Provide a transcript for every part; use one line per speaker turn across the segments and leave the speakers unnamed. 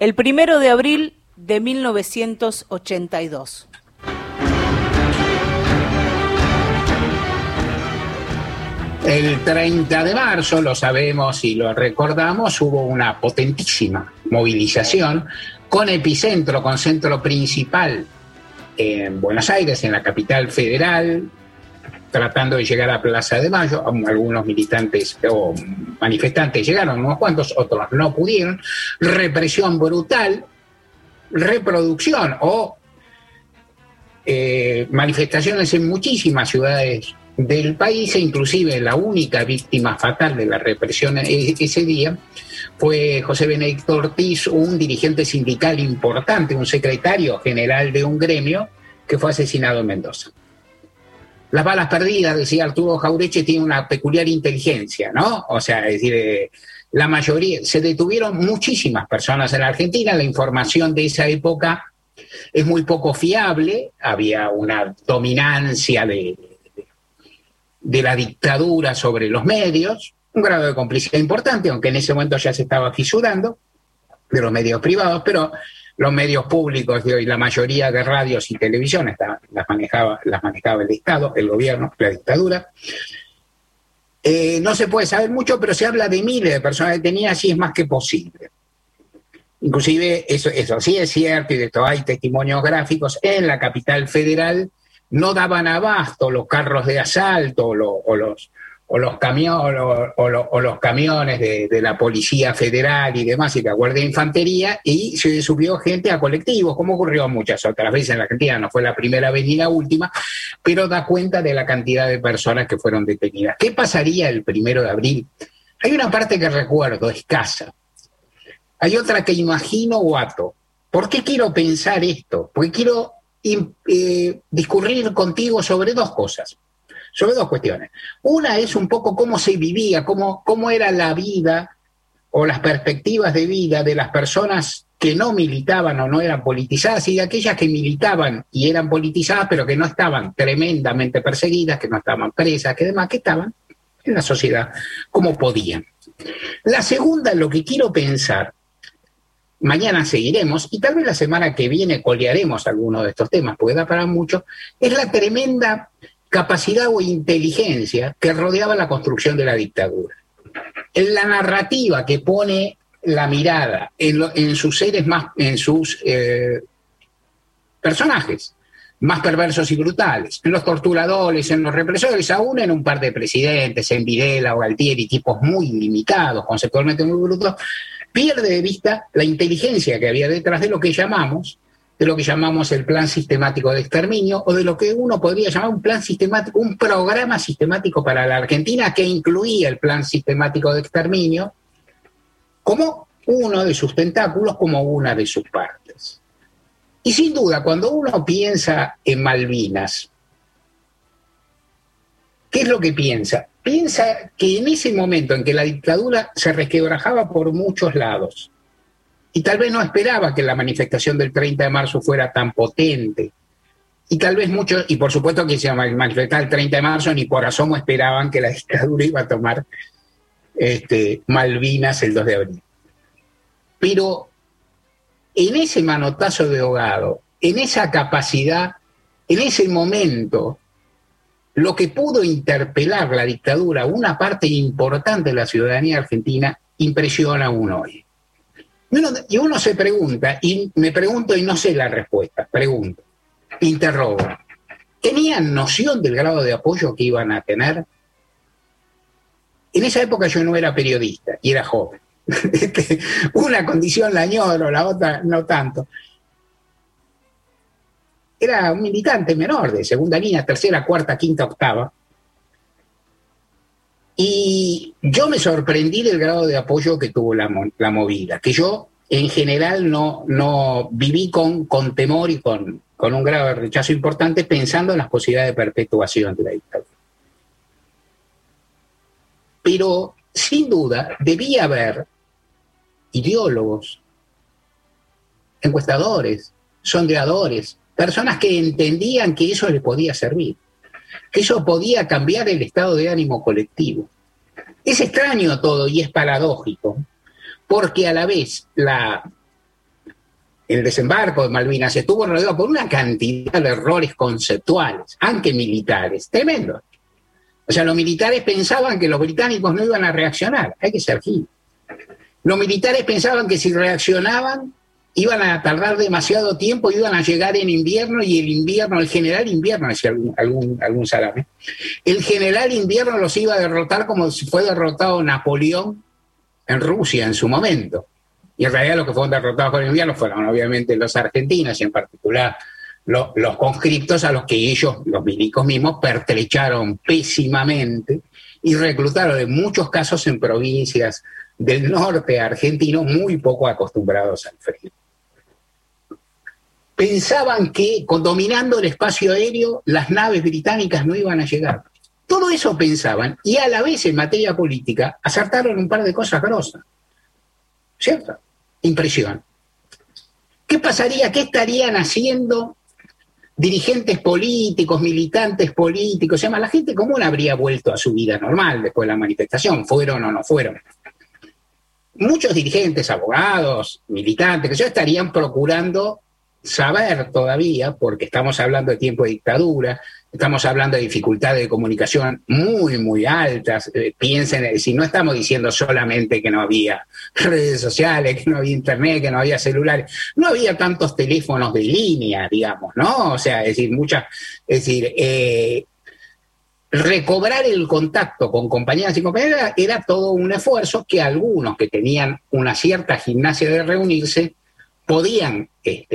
el 1 de abril de 1982.
El 30 de marzo, lo sabemos y lo recordamos, hubo una potentísima movilización con epicentro, con centro principal en Buenos Aires, en la capital federal, tratando de llegar a Plaza de Mayo. Algunos militantes o manifestantes llegaron, unos cuantos, otros no pudieron. Represión brutal, reproducción o manifestaciones en muchísimas ciudades del país, e inclusive la única víctima fatal de la represión ese día fue José Benedicto Ortiz, un dirigente sindical importante, un secretario general de un gremio que fue asesinado en Mendoza. Las balas perdidas, decía Arturo Jaureche, tienen una peculiar inteligencia, ¿no? O sea, es decir, la mayoría, se detuvieron muchísimas personas en la Argentina, la información de esa época es muy poco fiable, había una dominancia de la dictadura sobre los medios, un grado de complicidad importante, aunque en ese momento ya se estaba fisurando, de los medios privados, pero los medios públicos de hoy, la mayoría de radios y televisión las manejaba el Estado, el gobierno, la dictadura. No se puede saber mucho, pero se habla de miles de personas detenidas y es más que posible. Inclusive, eso sí es cierto, y de esto hay testimonios gráficos, en la capital federal no daban abasto los carros de asalto o los camiones de la Policía Federal y demás, y la Guardia de Infantería, y se subió gente a colectivos, como ocurrió muchas otras veces en la Argentina. No fue la primera vez ni la última, pero da cuenta de la cantidad de personas que fueron detenidas. ¿Qué pasaría el 1 de abril? Hay una parte que recuerdo, escasa. Hay otra que imagino o ato. ¿Por qué quiero pensar esto? Porque quiero discurrir contigo sobre dos cosas, sobre dos cuestiones. Una es un poco cómo se vivía, cómo era la vida o las perspectivas de vida de las personas que no militaban o no eran politizadas, y de aquellas que militaban y eran politizadas, pero que no estaban tremendamente perseguidas, que no estaban presas, que demás, que estaban en la sociedad como podían. La segunda, lo que quiero pensar, mañana seguiremos, y tal vez la semana que viene colearemos algunos de estos temas, porque da para mucho, es la tremenda capacidad o inteligencia que rodeaba la construcción de la dictadura. En la narrativa que pone la mirada en sus seres más, en sus personajes más perversos y brutales, en los torturadores, en los represores, aún en un par de presidentes, en Videla o Galtieri, tipos muy limitados, conceptualmente muy brutos, pierde de vista la inteligencia que había detrás de lo que llamamos el plan sistemático de exterminio, o de lo que uno podría llamar un plan sistemático, un programa sistemático para la Argentina, que incluía el plan sistemático de exterminio como uno de sus tentáculos, como una de sus partes. Y sin duda, cuando uno piensa en Malvinas, ¿qué es lo que piensa? Piensa que en ese momento en que la dictadura se resquebrajaba por muchos lados, y tal vez no esperaba que la manifestación del 30 de marzo fuera tan potente, y tal vez muchos, y por supuesto que se manifestaba el 30 de marzo, ni por asomo esperaban que la dictadura iba a tomar Malvinas el 2 de abril. Pero en ese manotazo de ahogado, en esa capacidad, en ese momento, lo que pudo interpelar la dictadura, una parte importante de la ciudadanía argentina, impresiona a uno hoy. Y uno se pregunta, y me pregunto y no sé la respuesta, pregunto, interrogo, ¿tenían noción del grado de apoyo que iban a tener? En esa época yo no era periodista y era joven. Una condición la añoro, la otra no tanto. Era un militante menor de segunda línea, tercera, cuarta, quinta, octava. Y yo me sorprendí del grado de apoyo que tuvo la movida, que yo en general no viví con temor y con un grado de rechazo importante, pensando en las posibilidades de perpetuación de la dictadura. Pero sin duda debía haber ideólogos, encuestadores, sondeadores, personas que entendían que eso les podía servir, que eso podía cambiar el estado de ánimo colectivo. Es extraño todo y es paradójico, porque a la vez la el desembarco de Malvinas estuvo rodeado por una cantidad de errores conceptuales, aunque militares, tremendos. O sea, los militares pensaban que los británicos no iban a reaccionar, hay que ser gil. Los militares pensaban que si reaccionaban iban a tardar demasiado tiempo, iban a llegar en invierno y el general invierno, decía algún salame, el general invierno los iba a derrotar como si fue derrotado Napoleón en Rusia en su momento. Y en realidad los que fueron derrotados con el invierno fueron obviamente los argentinos y en particular los conscriptos a los que ellos, los milicos mismos, pertrecharon pésimamente y reclutaron en muchos casos en provincias del norte argentino muy poco acostumbrados al frío. Pensaban que dominando el espacio aéreo las naves británicas no iban a llegar. Todo eso pensaban y a la vez en materia política acertaron un par de cosas grosas. ¿Cierto? Impresión. ¿Qué pasaría? ¿Qué estarían haciendo dirigentes políticos, militantes políticos? Se llama, la gente común habría vuelto a su vida normal después de la manifestación, fueron o no fueron. Muchos dirigentes, abogados, militantes, que ya estarían procurando saber todavía, porque estamos hablando de tiempo de dictadura, estamos hablando de dificultades de comunicación muy, muy altas. Piensen, si no estamos diciendo solamente que no había redes sociales, que no había internet, que no había celulares, no había tantos teléfonos de línea, digamos, ¿no? O sea, recobrar el contacto con compañeras y compañeras era todo un esfuerzo que algunos que tenían una cierta gimnasia de reunirse podían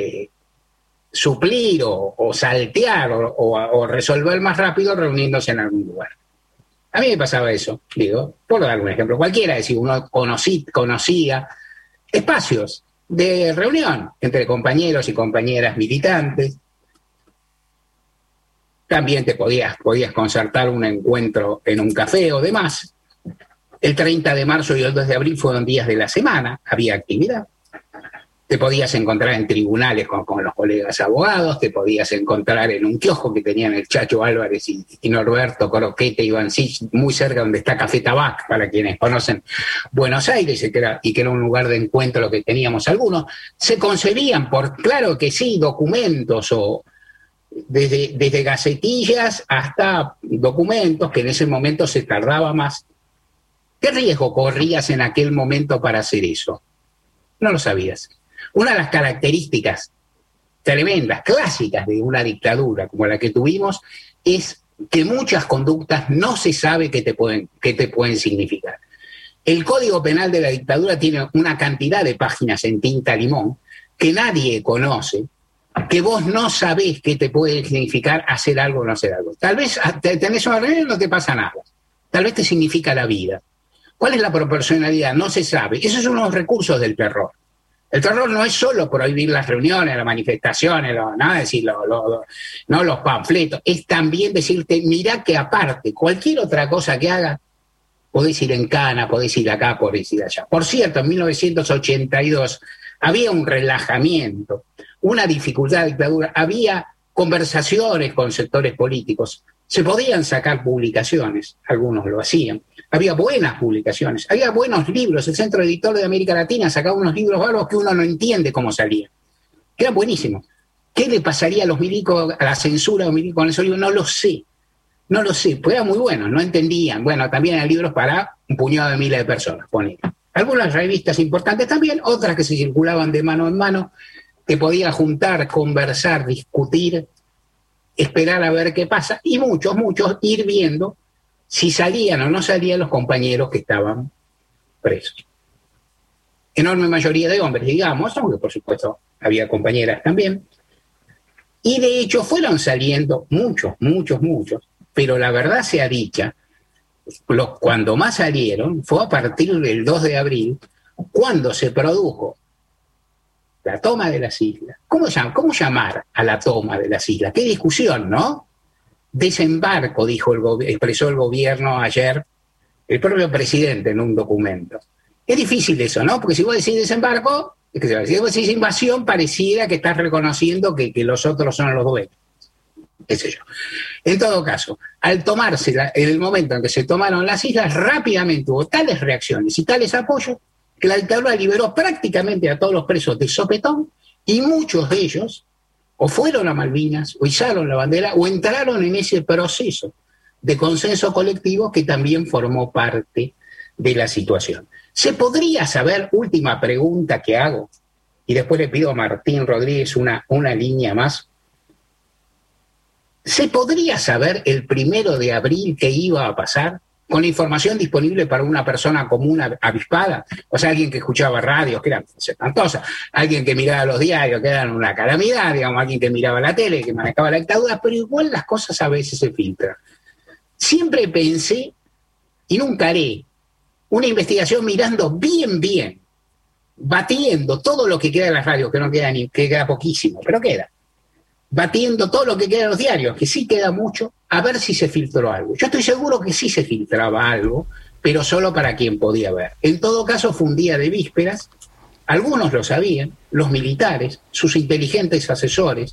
suplir o saltear o resolver más rápido reuniéndose en algún lugar. A mí me pasaba eso, digo, por dar un ejemplo cualquiera, es decir, uno conocía espacios de reunión entre compañeros y compañeras militantes. También te podías concertar un encuentro en un café o demás. El 30 de marzo y el 2 de abril fueron días de la semana, había actividad. Te podías encontrar en tribunales con los colegas abogados, te podías encontrar en un kiosco que tenían el Chacho Álvarez y Norberto Croquete y Bancich, muy cerca donde está Café Tabac, para quienes conocen Buenos Aires, y que era un lugar de encuentro que teníamos algunos. Se concebían, claro que sí, documentos o desde gacetillas hasta documentos que en ese momento se tardaba más. ¿Qué riesgo corrías en aquel momento para hacer eso? No lo sabías. Una de las características tremendas, clásicas de una dictadura como la que tuvimos, es que muchas conductas no se sabe qué te pueden significar. El Código Penal de la dictadura tiene una cantidad de páginas en tinta limón que nadie conoce, que vos no sabés qué te puede significar hacer algo o no hacer algo. Tal vez tenés una reunión y no te pasa nada. Tal vez te significa la vida. ¿Cuál es la proporcionalidad? No se sabe. Esos son los recursos del terror. El terror no es solo prohibir las reuniones, las manifestaciones, los panfletos. Es también decirte, mirá que aparte, cualquier otra cosa que haga, podés ir en cana, podés ir acá, podés ir allá. Por cierto, en 1982 había un relajamiento, una dificultad de dictadura, había conversaciones con sectores políticos, se podían sacar publicaciones, algunos lo hacían, había buenas publicaciones, había buenos libros, el Centro Editor de América Latina sacaba unos libros bárbaros que uno no entiende cómo salían, que eran buenísimos. ¿Qué le pasaría a los milicos, a la censura de los milicos con esos libros? No lo sé, pues eran muy buenos, no entendían. Bueno, también eran libros para un puñado de miles de personas, ponele. Algunas revistas importantes también, otras que se circulaban de mano en mano, que podía juntar, conversar, discutir, esperar a ver qué pasa, y muchos ir viendo si salían o no salían los compañeros que estaban presos. Enorme mayoría de hombres, digamos, aunque por supuesto había compañeras también, y de hecho fueron saliendo muchos, pero la verdad sea dicha, cuando más salieron fue a partir del 2 de abril, cuando se produjo la toma de las islas. ¿Cómo llamar a la toma de las islas? Qué discusión, ¿no? Desembarco, expresó el gobierno ayer, el propio presidente en un documento. Es difícil eso, ¿no? Porque si vos decís desembarco, si vos decís invasión, pareciera que estás reconociendo que los otros son los dueños. Qué sé yo. En todo caso, al tomarse, en el momento en que se tomaron las islas, rápidamente hubo tales reacciones y tales apoyos que la dictadura liberó prácticamente a todos los presos de sopetón Y muchos de ellos o fueron a Malvinas, o izaron la bandera, o entraron en ese proceso de consenso colectivo que también formó parte de la situación. ¿Se podría saber, última pregunta que hago, y después le pido a Martín Rodríguez una línea más, ¿se podría saber el 1 de abril qué iba a pasar? Con la información disponible para una persona común avispada, o sea, alguien que escuchaba radios, que eran espantosas, alguien que miraba los diarios, que eran una calamidad, digamos, alguien que miraba la tele, que manejaba la dictadura, pero igual las cosas a veces se filtran. Siempre pensé, y nunca haré, una investigación mirando bien, batiendo todo lo que queda en las radios, que no queda ni, que queda poquísimo, pero queda. Batiendo todo lo que queda en los diarios, que sí queda mucho, a ver si se filtró algo. Yo estoy seguro que sí se filtraba algo, pero solo para quien podía ver. En todo caso, fue un día de vísperas, algunos lo sabían, los militares, sus inteligentes asesores,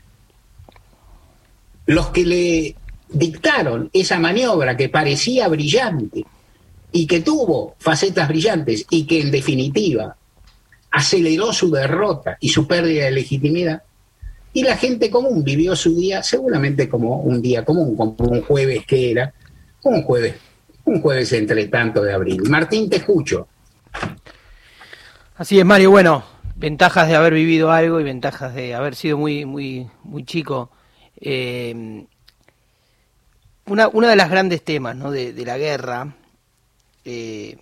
los que le dictaron esa maniobra que parecía brillante y que tuvo facetas brillantes y que en definitiva aceleró su derrota y su pérdida de legitimidad. Y la gente común vivió su día seguramente como un día común, como un jueves que era, un jueves entre tanto de abril. Martín, te escucho.
Así es, Mario. Bueno, ventajas de haber vivido algo y ventajas de haber sido muy chico. Una de las grandes temas, ¿no?, de la guerra es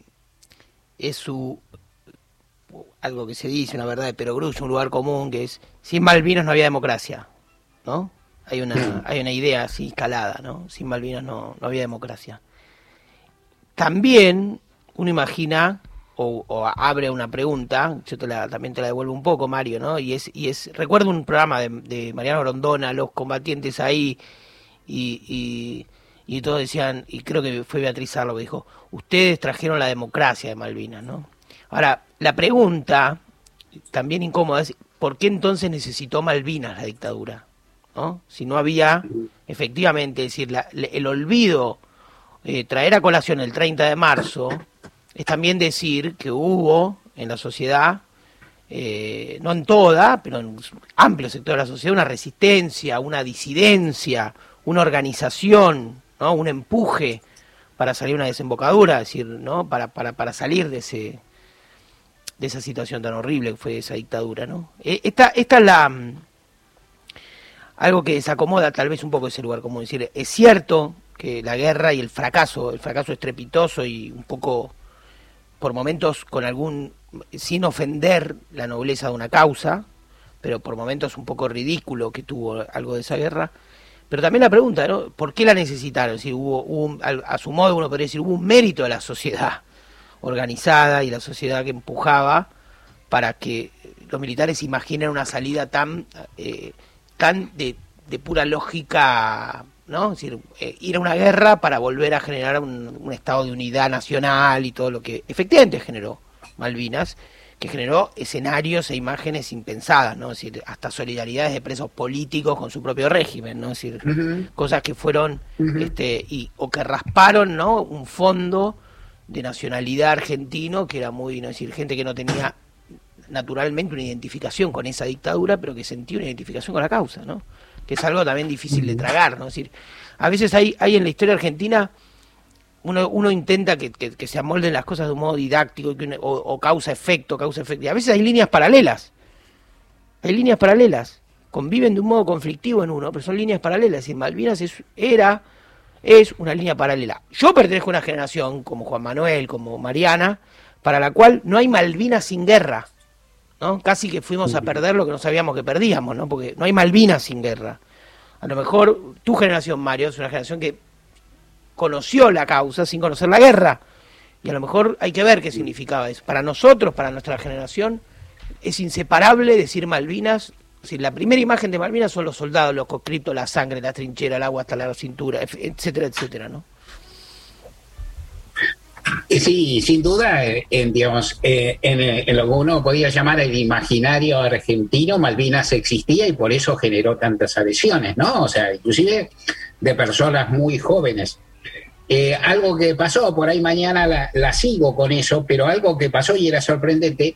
algo que se dice, una verdad de perogrullo, un lugar común, que es: sin Malvinas no había democracia, ¿no? Hay una idea así instalada, ¿no? Sin Malvinas no había democracia. También uno imagina o abre una pregunta, yo también te la devuelvo un poco, Mario, ¿no? Y es recuerdo un programa de Mariano Grondona, los combatientes ahí, y todos decían, y creo que fue Beatriz Arlo que dijo: ustedes trajeron la democracia de Malvinas, ¿no? Ahora, la pregunta, también incómoda, es: ¿por qué entonces necesitó Malvinas la dictadura? ¿No? Si no había, efectivamente, es decir, el olvido, traer a colación el 30 de marzo, es también decir que hubo en la sociedad, no en toda, pero en un amplio sector de la sociedad, una resistencia, una disidencia, una organización, ¿no?, un empuje para salir a una desembocadura, es decir, ¿no?, para salir de esa situación tan horrible que fue esa dictadura, ¿no? Esta es algo que desacomoda tal vez un poco ese lugar común. Es decir, es cierto que la guerra y el fracaso estrepitoso y un poco, por momentos, sin ofender la nobleza de una causa, pero por momentos un poco ridículo que tuvo algo de esa guerra. Pero también la pregunta, ¿no?, ¿por qué la necesitaron? Es decir, a su modo uno podría decir, hubo un mérito de la sociedad organizada y la sociedad que empujaba para que los militares imaginen una salida tan de pura lógica, ¿no? Es decir, ir a una guerra para volver a generar un estado de unidad nacional y todo lo que efectivamente generó Malvinas, que generó escenarios e imágenes impensadas, ¿no? Es decir, hasta solidaridades de presos políticos con su propio régimen, ¿no? Es decir, cosas que fueron o que rasparon, ¿no?, un fondo de nacionalidad argentino que era muy, ¿no?, es decir, gente que no tenía naturalmente una identificación con esa dictadura, pero que sentía una identificación con la causa, ¿no?, que es algo también difícil de tragar, ¿no? Es decir, a veces hay en la historia argentina, uno intenta que se amolden las cosas de un modo didáctico, o causa-efecto, y a veces hay líneas paralelas, conviven de un modo conflictivo en uno, pero son líneas paralelas, y Malvinas es una línea paralela. Yo pertenezco a una generación, como Juan Manuel, como Mariana, para la cual no hay Malvinas sin guerra, ¿no? Casi que fuimos a perder lo que no sabíamos que perdíamos, ¿no? Porque no hay Malvinas sin guerra. A lo mejor tu generación, Mario, es una generación que conoció la causa sin conocer la guerra, y a lo mejor hay que ver qué significaba eso. Para nosotros, para nuestra generación, es inseparable decir Malvinas. Si la primera imagen de Malvinas son los soldados, los conscriptos, la sangre, la trinchera, el agua hasta la cintura, etcétera, ¿no?
Sí, sin duda, en lo que uno podía llamar el imaginario argentino, Malvinas existía y por eso generó tantas adhesiones, ¿no? O sea, inclusive de personas muy jóvenes. Algo que pasó, por ahí mañana la sigo con eso, pero algo que pasó y era sorprendente,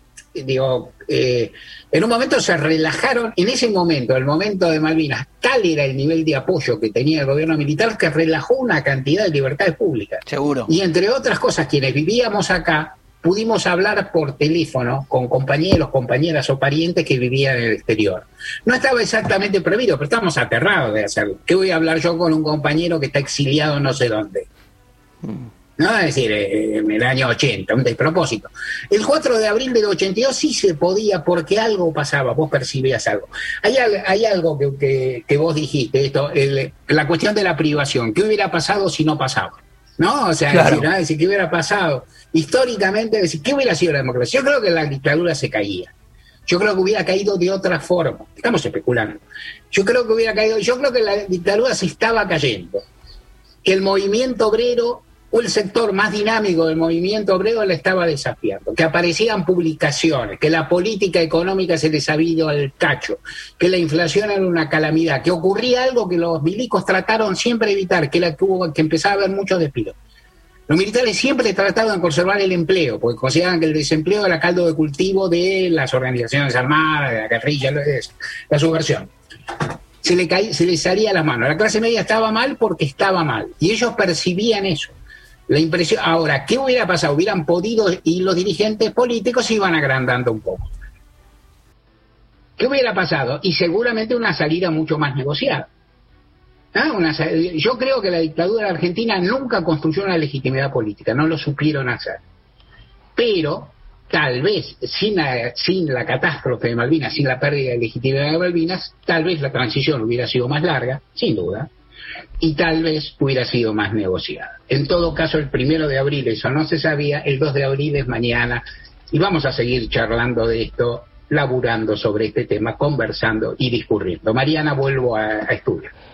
en un momento se relajaron, en ese momento, el momento de Malvinas, tal era el nivel de apoyo que tenía el gobierno militar que relajó una cantidad de libertades públicas.
Seguro.
Y entre otras cosas, quienes vivíamos acá, pudimos hablar por teléfono con compañeros, compañeras o parientes que vivían en el exterior. No estaba exactamente prohibido, pero estábamos aterrados de hacerlo. ¿Qué voy a hablar yo con un compañero que está exiliado no sé dónde? No, es decir, en el año 80, un despropósito. El 4 de abril del 82 sí se podía porque algo pasaba, vos percibías algo. Hay algo que vos dijiste, la cuestión de la privación. ¿Qué hubiera pasado si no pasaba? ¿No? O sea,
claro.
decir, ¿qué hubiera pasado? Históricamente, decir, ¿qué hubiera sido la democracia? Yo creo que la dictadura se caía. Yo creo que hubiera caído de otra forma. Estamos especulando. Yo creo que la dictadura se estaba cayendo. Que el movimiento obrero o el sector más dinámico del movimiento obrero le estaba desafiando, que aparecían publicaciones, que la política económica se les había ido al tacho, que la inflación era una calamidad, que ocurría algo que los milicos trataron siempre de evitar, que empezaba a haber muchos despidos. Los militares siempre trataban de conservar el empleo, porque consideraban que el desempleo era caldo de cultivo de las organizaciones armadas, de la guerrilla, la subversión. Se les salía las manos. La clase media estaba mal porque estaba mal, y ellos percibían eso. La impresión. Ahora, ¿qué hubiera pasado? Hubieran podido, y los dirigentes políticos se iban agrandando un poco. ¿Qué hubiera pasado? Y seguramente una salida mucho más negociada. Yo creo que la dictadura argentina nunca construyó una legitimidad política, no lo supieron hacer. Pero, tal vez, sin la catástrofe de Malvinas, sin la pérdida de legitimidad de Malvinas, tal vez la transición hubiera sido más larga, sin duda, y tal vez hubiera sido más negociada. En todo caso, el 1 de abril eso no se sabía, el 2 de abril es mañana, y vamos a seguir charlando de esto, laburando sobre este tema, conversando y discurriendo. Mariana, vuelvo a estudio.